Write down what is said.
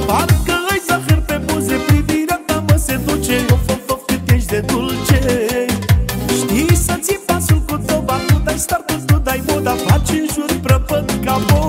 Parcă ai zahăr pe buze, privirea ta mă seduce. Of, of, of, cât ești de dulce. Știi să ții pasul cu toba, tu dai startul, tu dai moda, faci în jur prăpăd ca bomba.